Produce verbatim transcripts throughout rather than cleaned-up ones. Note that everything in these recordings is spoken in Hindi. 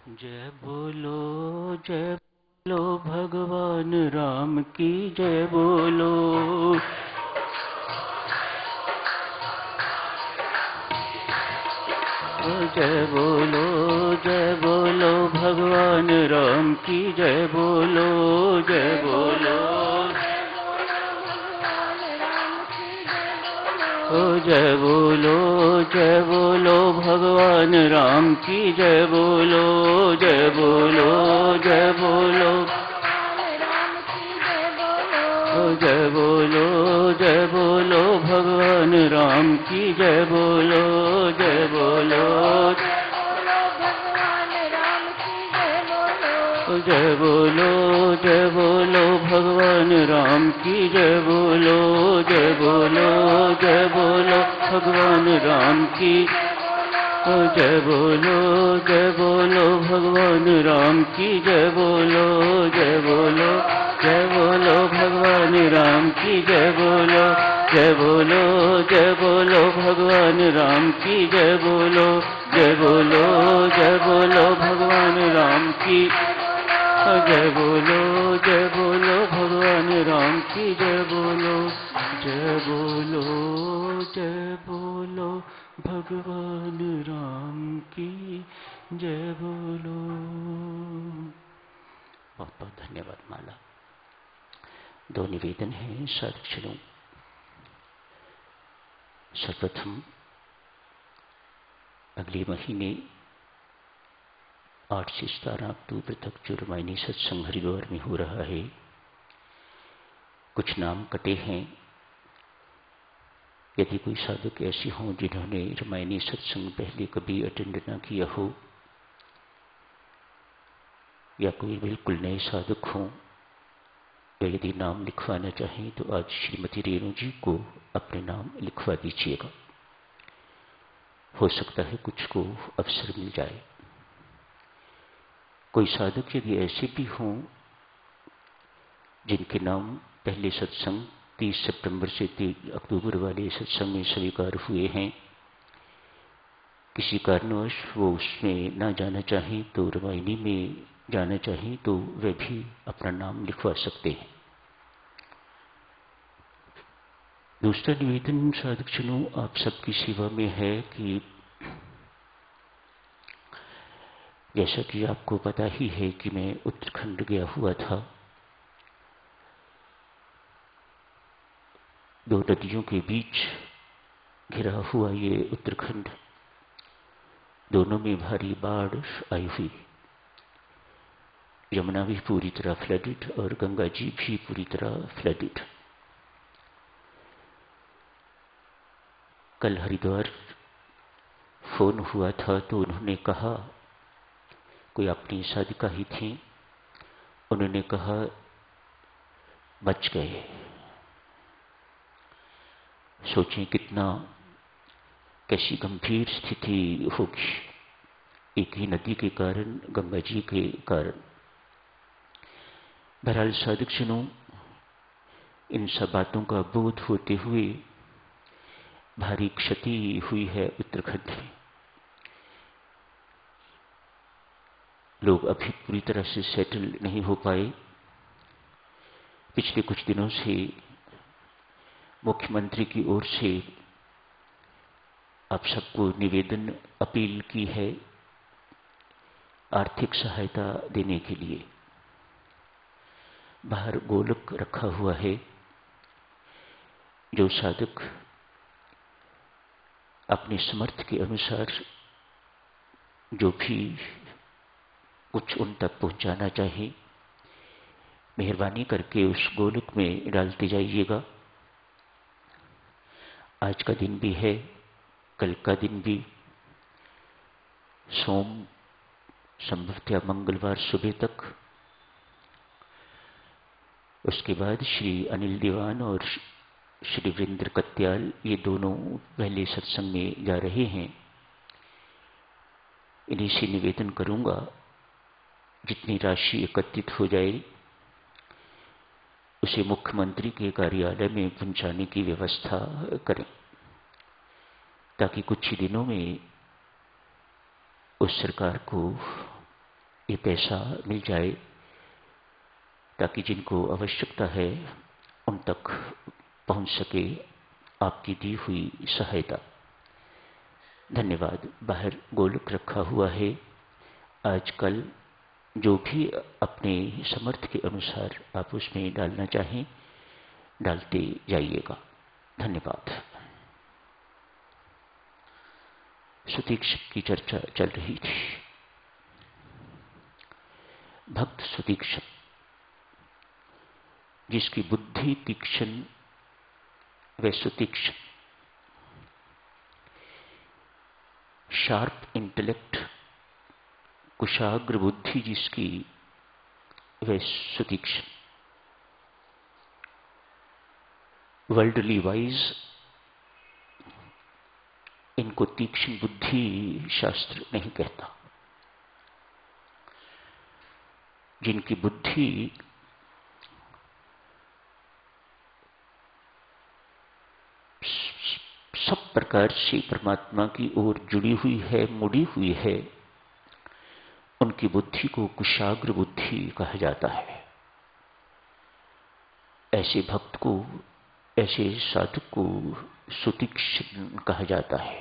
जय बोलो जय बोलो भगवान राम की जय बोलो। जय बोलो जय बोलो भगवान राम की जय बोलो। जय बोलो जय बोलो जय बोलो भगवान राम की जय बोलो। जय बोलो जय बोलो जय बोलो जय बोलो भगवान राम की जय बोलो। जय बोलो जय बोलो जय बोलो भगवान राम की जय बोलो। जय बोलो जय बोलो भगवान राम की जय बोलो जय बोलो भगवान राम की जय बोलो। जय बोलो जय बोलो भगवान राम की जय बोलो। जय बोलो जय बोलो भगवान राम की जय बोलो। जय बोलो जय बोलो भगवान राम की जय बोलो जय बोलो भगवान राम की जय बोलो। जय बोलो जय बोलो भगवान राम की जय बोलो। बहुत बहुत धन्यवाद माला। दो निवेदन हैं साधुजनों। सर्वप्रथम अगले महीने आठ से सतारह अक्टूबर तक जो रामायणी सत्संग हरिद्वार में हो रहा है, कुछ नाम कटे हैं। यदि कोई साधक ऐसे हों जिन्होंने रामायणी सत्संग पहले कभी अटेंड न किया हो, या कोई बिल्कुल नए साधक हों, या यदि नाम लिखवाना चाहें तो आज श्रीमती रेणु जी को अपने नाम लिखवा दीजिएगा। हो सकता है कुछ को अवसर मिल जाए। कोई साधक यदि ऐसे भी हों जिनके नाम पहले सत्संग तीस सितंबर से तीस अक्टूबर वाले सत्संग में स्वीकार हुए हैं, किसी कारणवश वो उसमें ना जाना चाहें तो रामायणी में जाना चाहें तो वे भी अपना नाम लिखवा सकते हैं। दूसरा निवेदन साधकजनों आप सबकी सेवा में है कि जैसा कि आपको पता ही है कि मैं उत्तराखंड गया हुआ था। दो नदियों के बीच घिरा हुआ ये उत्तराखंड, दोनों में भारी बाढ़ आई हुई। यमुना भी पूरी तरह फ्लडेड और गंगा जी भी पूरी तरह फ्लडेड। कल हरिद्वार फोन हुआ था तो उन्होंने कहा, कोई अपनी साधिका ही थी, उन्होंने कहा बच गए। सोचें कितना कैसी गंभीर स्थिति होगी एक ही नदी के कारण, गंगा जी के कारण। बहरहाल साधकजनों, इन सब बातों का बोध होते हुए भारी क्षति हुई है उत्तराखंड में। लोग अभी पूरी तरह से सेटल नहीं हो पाए। पिछले कुछ दिनों से मुख्यमंत्री की ओर से आप सबको निवेदन अपील की है आर्थिक सहायता देने के लिए। बाहर गोलक रखा हुआ है। जो साधक अपने समर्थ के अनुसार जो भी कुछ उन तक पहुंचाना चाहे, मेहरबानी करके उस गोलक में डालते जाइएगा। आज का दिन भी है, कल का दिन भी, सोम संभवतः मंगलवार सुबह तक। उसके बाद श्री अनिल दीवान और श्री वीरेंद्र कत्याल ये दोनों पहले सत्संग में जा रहे हैं। इन्हीं से निवेदन करूंगा जितनी राशि एकत्रित हो जाए उसे मुख्यमंत्री के कार्यालय में पहुंचाने की व्यवस्था करें, ताकि कुछ ही दिनों में उस सरकार को ये पैसा मिल जाए ताकि जिनको आवश्यकता है उन तक पहुंच सके आपकी दी हुई सहायता। धन्यवाद। बाहर गोलक रखा हुआ है, आजकल जो भी अपने समर्थ के अनुसार आप उसमें डालना चाहें डालते जाइएगा। धन्यवाद। सुतीक्षक की चर्चा चल रही थी। भक्त सुतीक्षक, जिसकी बुद्धि तीक्ष्ण व सुतीक्ष्ण, शार्प इंटेलेक्ट, कुशाग्र बुद्धि जिसकी वह सुतीक्ष्ण, वर्ल्डली वाइज, इनको तीक्ष्ण बुद्धि शास्त्र नहीं कहता। जिनकी बुद्धि सब प्रकार से परमात्मा की ओर जुड़ी हुई है, मुड़ी हुई है, उनकी बुद्धि को कुशाग्र बुद्धि कहा जाता है। ऐसे भक्त को, ऐसे साधक को सुतीक्ष्ण कहा जाता है।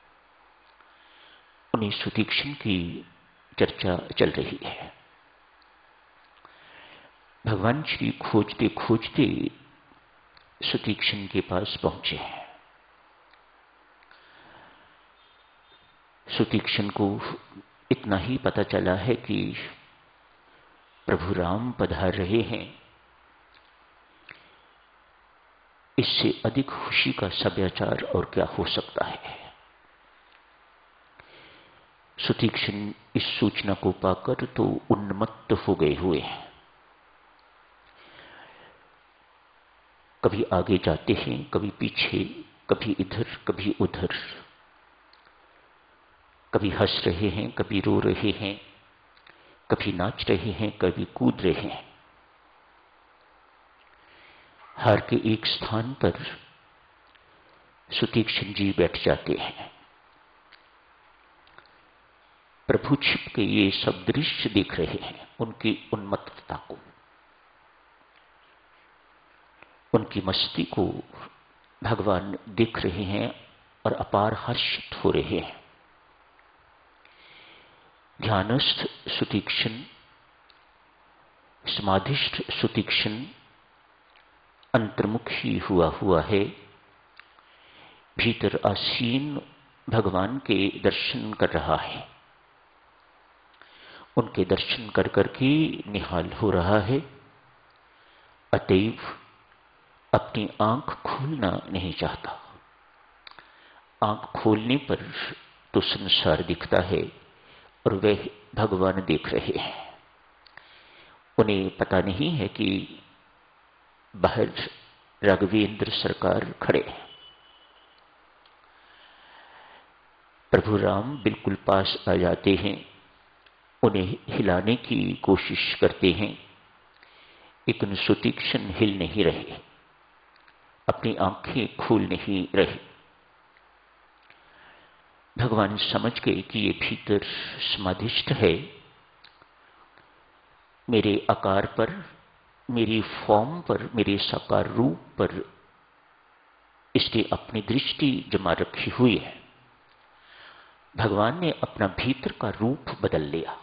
उन्हीं सुतीक्ष्ण की चर्चा चल रही है। भगवान श्री खोजते खोजते सुतीक्ष्ण के पास पहुंचे हैं। सुतीक्ष्ण को इतना ही पता चला है कि प्रभु राम पधार रहे हैं। इससे अधिक खुशी का समाचार और क्या हो सकता है। सुतीक्ष्ण इस सूचना को पाकर तो उन्मत्त हो गए हुए हैं। कभी आगे जाते हैं, कभी पीछे, कभी इधर कभी उधर, कभी हंस रहे हैं, कभी रो रहे हैं, कभी नाच रहे हैं, कभी कूद रहे हैं। हर के एक स्थान पर सुतीक्ष्ण जी बैठ जाते हैं। प्रभु छिप के ये सब दृश्य देख रहे हैं, उनकी उन्मत्तता को, उनकी मस्ती को भगवान देख रहे हैं और अपार हर्षित हो रहे हैं। ध्यानस्थ सुतीक्ष्ण, समाधिस्थ सुतीक्ष्ण अंतर्मुखी हुआ हुआ है। भीतर आसीन भगवान के दर्शन कर रहा है। उनके दर्शन कर करके निहाल हो रहा है। अतएव अपनी आंख खोलना नहीं चाहता। आंख खोलने पर तो संसार दिखता है और वह भगवान देख रहे हैं। उन्हें पता नहीं है कि बाहर राघवेंद्र सरकार खड़े हैं। प्रभु राम बिल्कुल पास आ जाते हैं, उन्हें हिलाने की कोशिश करते हैं, लेकिन सुतीक्ष्ण हिल नहीं रहे, अपनी आंखें खोल नहीं रहे। भगवान समझ गए कि ये भीतर समाधिस्थ है। मेरे आकार पर, मेरी फॉर्म पर, मेरे साकार रूप पर इसने अपनी दृष्टि जमा रखी हुई है। भगवान ने अपना भीतर का रूप बदल लिया।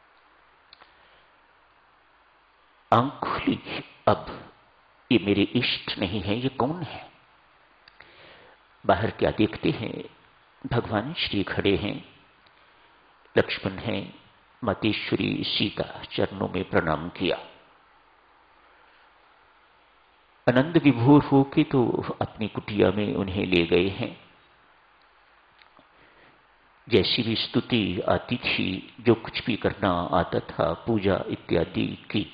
आंख खुली, अब ये मेरे इष्ट नहीं है, ये कौन है। बाहर क्या देखते हैं, भगवान श्री खड़े हैं, लक्ष्मण हैं, मातेश्वरी सीता चरणों में प्रणाम किया। आनंद विभोर होके तो अपनी कुटिया में उन्हें ले गए हैं। जैसी भी स्तुति आती थी, जो कुछ भी करना आता था, पूजा इत्यादि की,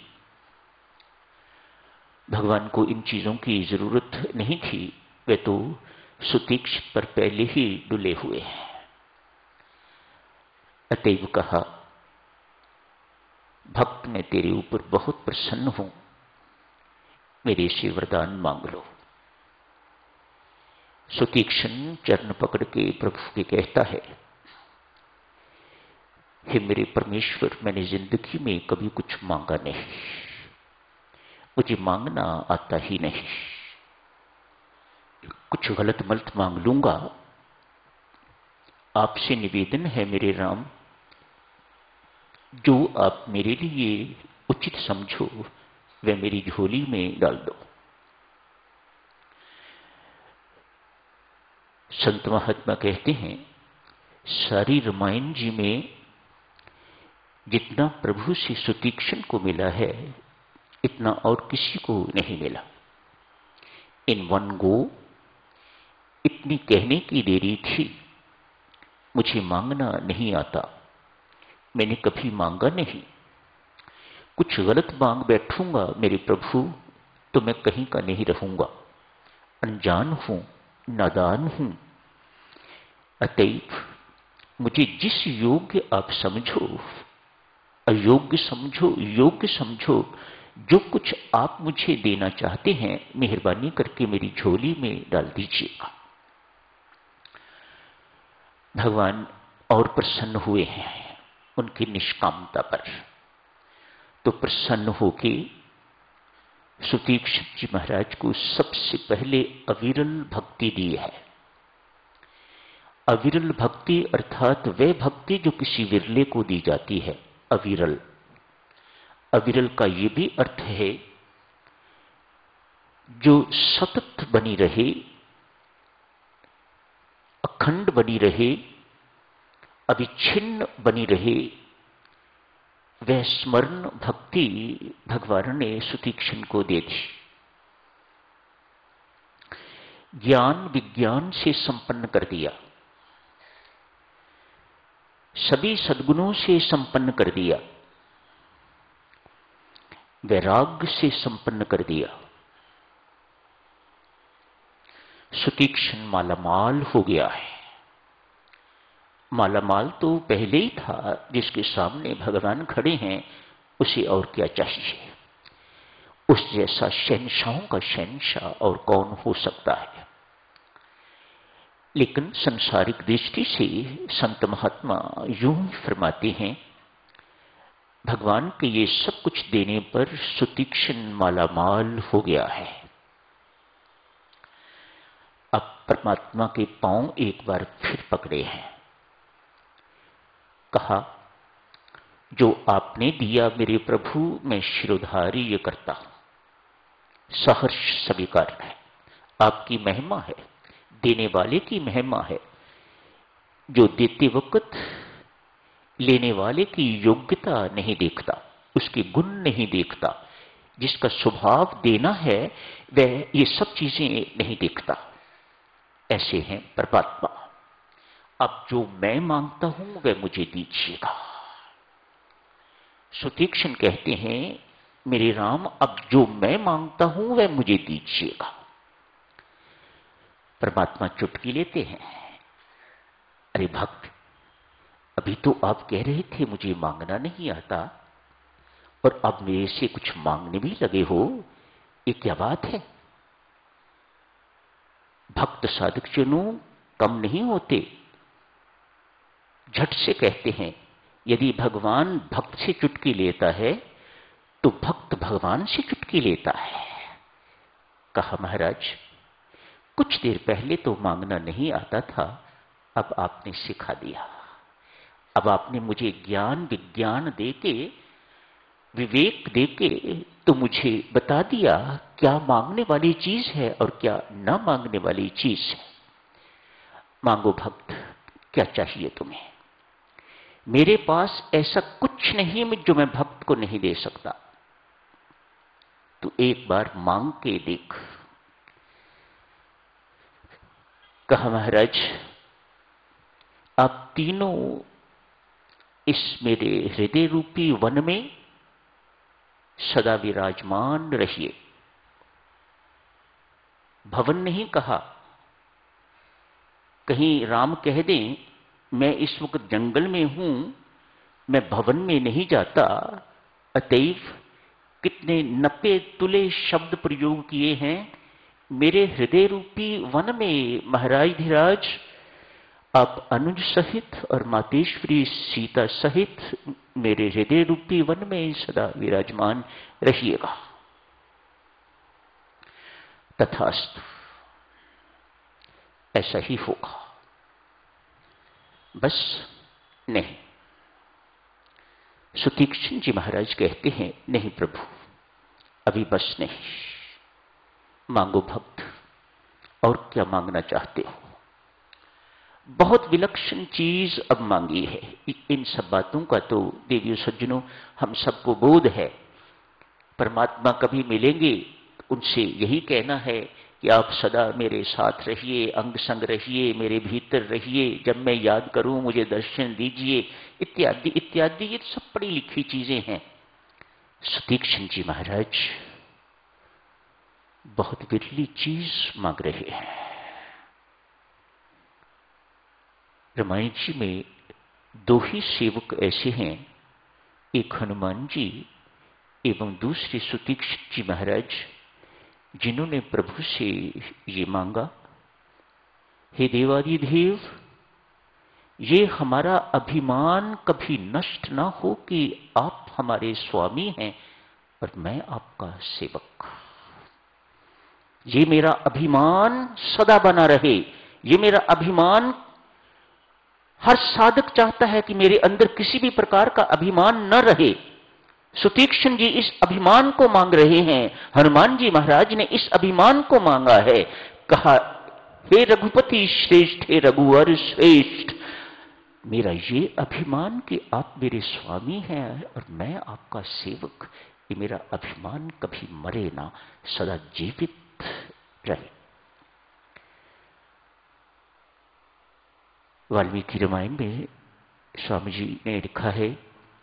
भगवान को इन चीजों की जरूरत नहीं थी। वे तो सुतीक्ष्ण पर पहले ही डुले हुए हैं। अतएव कहा, भक्त मैं तेरे ऊपर बहुत प्रसन्न हूं, मेरे से वरदान मांग लो। सुतीक्ष्ण चरण पकड़ के प्रभु के कहता है, हे मेरे परमेश्वर, मैंने जिंदगी में कभी कुछ मांगा नहीं, मुझे मांगना आता ही नहीं। कुछ गलत मलत मांग लूंगा। आपसे निवेदन है मेरे राम, जो आप मेरे लिए उचित समझो वह मेरी झोली में डाल दो। संत महात्मा कहते हैं, सारी रामायण जी में जितना प्रभु से सुतीक्षण को मिला है, इतना और किसी को नहीं मिला। इन वन गो इतनी कहने की देरी थी, मुझे मांगना नहीं आता, मैंने कभी मांगा नहीं। कुछ गलत मांग बैठूंगा मेरे प्रभु तो मैं कहीं का नहीं रहूंगा। अनजान हूं, नादान हूं, अतएव मुझे जिस योग्य आप समझो, अयोग्य समझो, योग्य समझो, जो कुछ आप मुझे देना चाहते हैं, मेहरबानी करके मेरी झोली में डाल दीजिएगा। भगवान और प्रसन्न हुए हैं उनकी निष्कामता पर, तो प्रसन्न होके सुतीक्षण जी महाराज को सबसे पहले अविरल भक्ति दी है। अविरल भक्ति अर्थात वह भक्ति जो किसी विरले को दी जाती है, अविरल। अविरल का ये भी अर्थ है जो सतत बनी रहे, अखंड बनी रहे, अविच्छिन्न बनी रहे, वह स्मरण भक्ति भगवान ने सुतीक्षण को दे दी। ज्ञान विज्ञान से संपन्न कर दिया, सभी सद्गुणों से संपन्न कर दिया, वैराग्य से संपन्न कर दिया। सुतीक्षण मालामाल हो गया है। मालामाल तो पहले ही था, जिसके सामने भगवान खड़े हैं उसे और क्या चाहिए। उस जैसा शहंशाहों का शहंशाह और कौन हो सकता है। लेकिन संसारिक दृष्टि से संत महात्मा यूं ही फरमाते हैं, भगवान के ये सब कुछ देने पर सुतीक्षण मालामाल हो गया है। अब परमात्मा के पांव एक बार फिर पकड़े हैं। कहा, जो आपने दिया मेरे प्रभु, मैं शिरोधार्य करता हूं, सहर्ष स्वीकार है। आपकी महिमा है, देने वाले की महिमा है, जो देते वक्त लेने वाले की योग्यता नहीं देखता, उसके गुण नहीं देखता, जिसका स्वभाव देना है वह ये सब चीजें नहीं देखता। ऐसे हैं परमात्मा। अब जो मैं मांगता हूं वह मुझे दीजिएगा। सुतीक्षण कहते हैं, मेरे राम, अब जो मैं मांगता हूं वह मुझे दीजिएगा। परमात्मा चुटकी लेते हैं, अरे भक्त, अभी तो आप कह रहे थे मुझे मांगना नहीं आता, और अब मेरे से कुछ मांगने भी लगे हो, ये क्या बात है। भक्त साधक जनों कम नहीं होते। झट से कहते हैं, यदि भगवान भक्त से चुटकी लेता है तो भक्त भगवान से चुटकी लेता है। कहा, महाराज, कुछ देर पहले तो मांगना नहीं आता था, अब आपने सिखा दिया। अब आपने मुझे ज्ञान विज्ञान देके, विवेक देके तो मुझे बता दिया क्या मांगने वाली चीज है और क्या ना मांगने वाली चीज है। मांगो भक्त, क्या चाहिए तुम्हें। मेरे पास ऐसा कुछ नहीं जो मैं भक्त को नहीं दे सकता। तो एक बार मांग के देख। कहा, महाराज, आप तीनों इस मेरे हृदय रूपी वन में सदा विराजमान रहिए। भवन नहीं कहा, कहीं राम कह दें मैं इस वक्त जंगल में हूं, मैं भवन में नहीं जाता। अतएव कितने नपे तुले शब्द प्रयोग किए हैं। मेरे हृदय रूपी वन में महाराज धीराज आप अनुज सहित और मातेश्वरी सीता सहित मेरे हृदय रूपी वन में सदा विराजमान रहिएगा। तथास्तु, ऐसा ही होगा। बस नहीं। सुतीक्ष्ण जी महाराज कहते हैं, नहीं प्रभु, अभी बस नहीं। मांगो भक्त, और क्या मांगना चाहते हो? बहुत विलक्षण चीज अब मांगी है। इन सब बातों का तो देवियों सज्जनों हम सबको बोध है। परमात्मा कभी मिलेंगे उनसे यही कहना है कि आप सदा मेरे साथ रहिए, अंग संग रहिए, मेरे भीतर रहिए, जब मैं याद करूं मुझे दर्शन दीजिए, इत्यादि इत्यादि। ये सब पढ़ी लिखी चीजें हैं। सुतीक्ष्ण जी महाराज बहुत विरली चीज मांग रहे हैं। रामायण जी में दो ही सेवक ऐसे हैं, एक हनुमान जी एवं दूसरे सुतीक्ष्ण जी महाराज, जिन्होंने प्रभु से ये मांगा, हे देवादिदेव, ये हमारा अभिमान कभी नष्ट ना हो कि आप हमारे स्वामी हैं और मैं आपका सेवक। ये मेरा अभिमान सदा बना रहे। ये मेरा अभिमान, हर साधक चाहता है कि मेरे अंदर किसी भी प्रकार का अभिमान न रहे। सुतीक्ष्ण जी इस अभिमान को मांग रहे हैं। हनुमान जी महाराज ने इस अभिमान को मांगा है। कहा, हे रघुपति श्रेष्ठ, हे रघुवर श्रेष्ठ, मेरा ये अभिमान कि आप मेरे स्वामी हैं और मैं आपका सेवक, ये मेरा अभिमान कभी मरे ना, सदा जीवित रहे। वाल्मीकि रामायण में स्वामी जी ने लिखा है,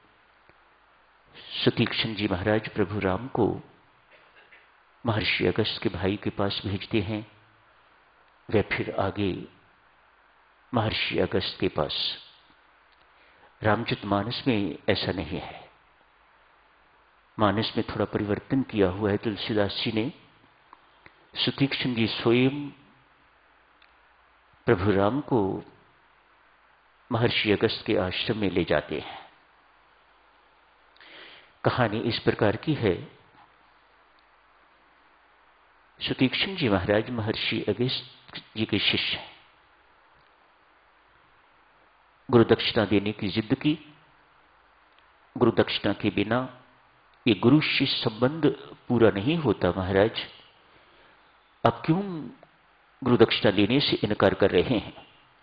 सुतीक्ष्ण जी महाराज प्रभु राम को महर्षि अगस्त के भाई के पास भेजते हैं। वे फिर आगे महर्षि अगस्त के पास। रामचरितमानस में ऐसा नहीं है। मानस में थोड़ा परिवर्तन किया हुआ है तुलसीदास जी ने। सुतीक्ष्ण जी स्वयं प्रभु राम को महर्षि अगस्त के आश्रम में ले जाते हैं। कहानी इस प्रकार की है, सुतीक्ष्ण जी महाराज महर्षि अगस्त जी के शिष्य हैं। गुरु दक्षिणा देने की जिद की। गुरु दक्षिणा के बिना ये गुरु शिष्य संबंध पूरा नहीं होता। महाराज, अब क्यों गुरु दक्षिणा लेने से इनकार कर रहे हैं?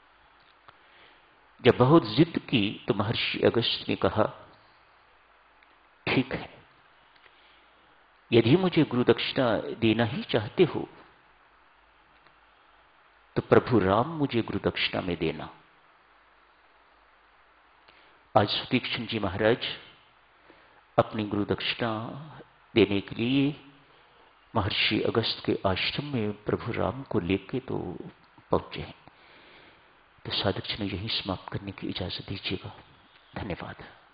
जब बहुत जिद की तो महर्षि अगस्त ने कहा, ठीक है, यदि मुझे गुरु दक्षिणा देना ही चाहते हो तो प्रभु राम मुझे गुरु दक्षिणा में देना। आज सुतीक्ष्ण जी महाराज अपनी गुरु दक्षिणा देने के लिए महर्षि अगस्त के आश्रम में प्रभु राम को लेके तो पहुंचे हैं। तो साधक जी ने यही समाप्त करने की इजाजत दीजिएगा। धन्यवाद।